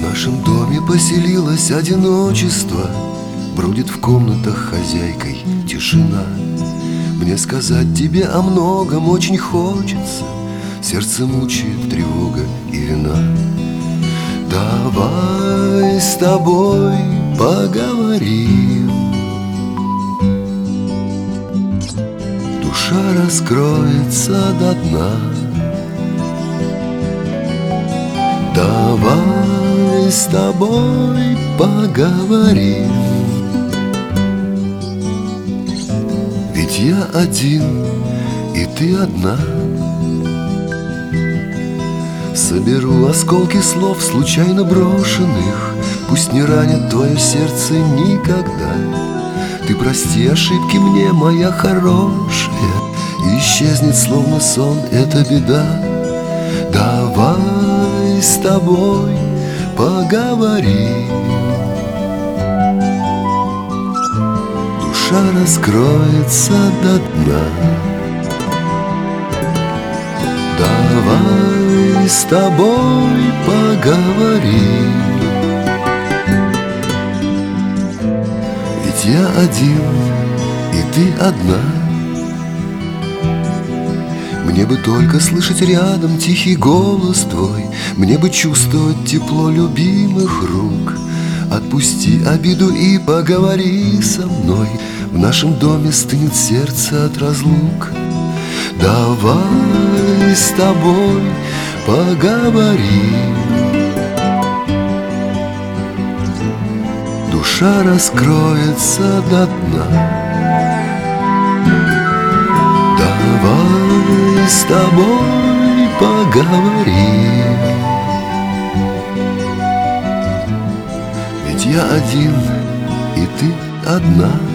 нашем доме поселилось одиночество, бродит в комнатах хозяйкой тишина. Мне сказать тебе о многом очень хочется, сердце мучает тревога и вина. Давай с тобой поговорим, душа раскроется до дна. Давай с тобой поговорим, ведь я один, и ты одна. Соберу осколки слов, случайно брошенных, пусть не ранят твое сердце никогда. Ты прости ошибки мне, моя хорошая, и исчезнет словно сон эта беда. Давай с тобой поговорим, душа раскроется до дна. Давай с тобой поговорим, ведь я один, и ты одна. Мне бы только слышать рядом тихий голос твой, мне бы чувствовать тепло любимых рук. Отпусти обиду и поговори со мной, в нашем доме стынет сердце от разлук. Давай с тобой поговорим, душа раскроется до дна. Давай с тобой поговорим, ведь я один, и ты одна.